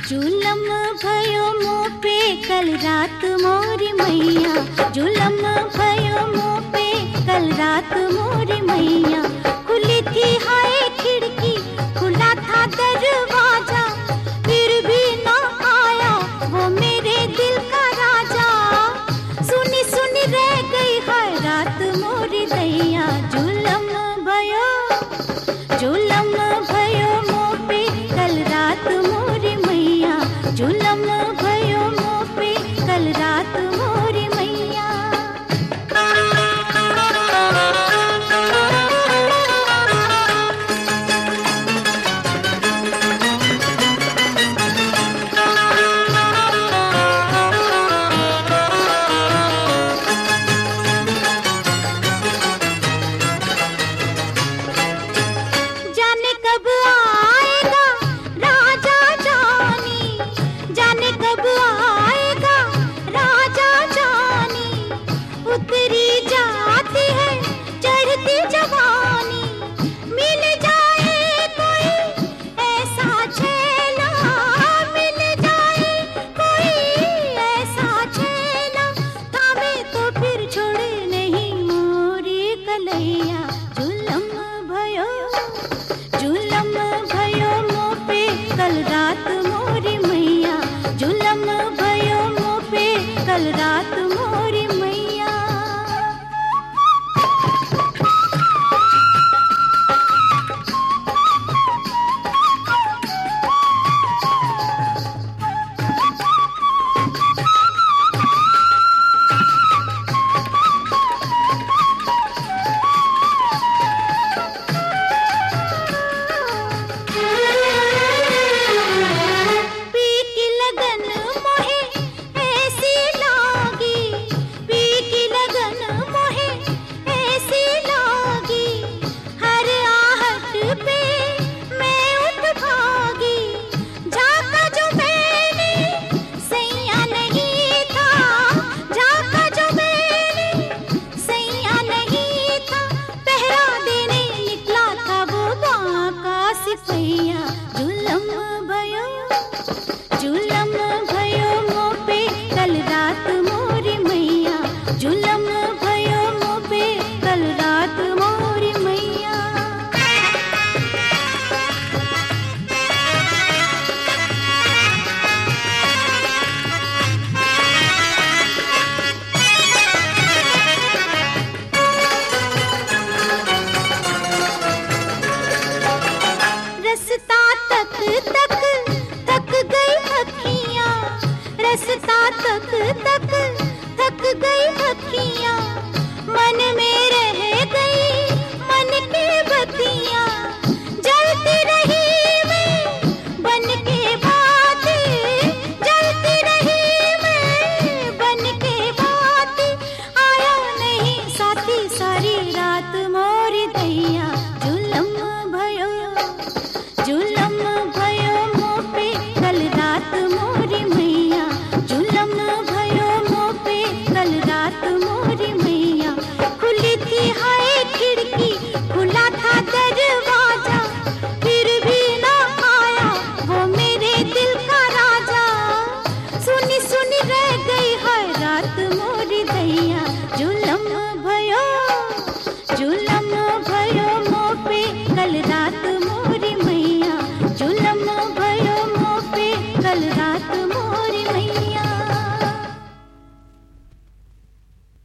जुलम भयो मुँह पे कल रात मोरी मैया, जुलम भयो मुँह पे कल रात मोरी मैया। खुली थी हाय खिड़की, खुला था दरवाजा, फिर भी ना आया वो मेरे दिल का राजा। सुनी सुनी रह गई हाय रात मोरी दैया। जुलम भयो, जुलम भयो मुँह पे कल रात मोरी मैया, जुलम भयो मुँह पे कल रात मोरी मैया। जाने कब आएगा राजा जानी, जाने कब आएगा राजा जानी। उतरी जाती है चढ़ती जवानी, मिल जाए कोई ऐसा छेला, मिल जाए कोई ऐसा छेला, थामे तो फिर छोड़े नहीं मोरी कलैया। जुलम भयो, जुलम भयो मुँह पे कल रात मोरी मैया, जुलम भयो मुँह पे कल रात मोरी मैया। पी की लगन मोहे ऐसी लागी, पी की लगन मोहे ऐसी लागी, हर आहट पे मैं उठ भागी। झाका जो मैंने सैया नहीं था, झाका जो मैंने सैया नहीं था, पहरा देने निकला था वो बांका सिपैया। जुलम भयो, जुलम भयो मुँह पे कल रात मोरी मैया, जुलम भयो मुँह पे कल रात मोरी मैया। रस्ता तक तक थक गई अखियाँ, रस्ता तक तक थक गई अखियाँ, मन में रह गई मन की बत्तियाँ। जलती रही मैं बन के बातें, जलती रही मैं बन के बातें, आया नहीं साथी सारी रात मोरी दैया। जुलम भयो, जुलम भयो मुँह पे कल रात मोरी मैया, जुलम भयो मुँह पे कल रात मोरी मैया। खुली थी हाय खिड़की, खुला था दरवाजा, फिर भी ना आया वो मेरे दिल का राजा। सुनी सुनी रह गई हाय रात मोरी दैया। जुलम